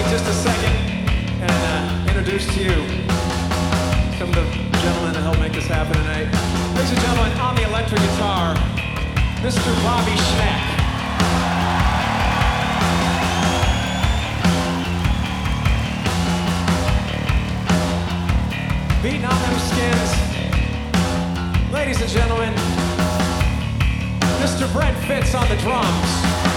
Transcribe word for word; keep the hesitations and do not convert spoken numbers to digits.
just a second and uh, introduce to you some of the gentlemen that helped make this happen tonight. Ladies and gentlemen, on the electric guitar, Mister Bobby Schneck. Beating on them skins, ladies and gentlemen, Mister Brent Fitz on the drums.